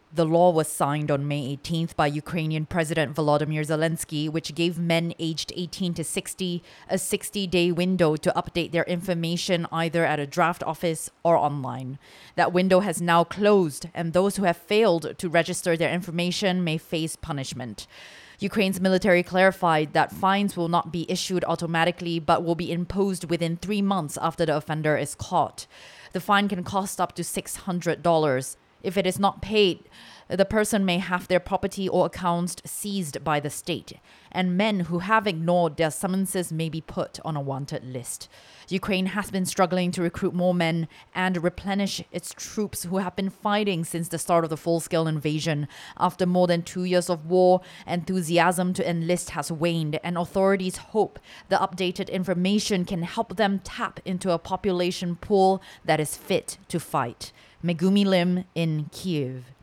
The law was signed on May 18th by Ukrainian President Volodymyr Zelensky, which gave men aged 18 to 60 a 60-day window to update their information either at a draft office or online. That window has now closed, and those who have failed to register their information may face punishment. Ukraine's military clarified that fines will not be issued automatically but will be imposed within 3 months after the offender is caught. The fine can cost up to $600. If it is not paid, the person may have their property or accounts seized by the state, and men who have ignored their summonses may be put on a wanted list. Ukraine has been struggling to recruit more men and replenish its troops who have been fighting since the start of the full-scale invasion. After more than 2 years of war, enthusiasm to enlist has waned, and authorities hope the updated information can help them tap into a population pool that is fit to fight. Megumi Lim in Kyiv.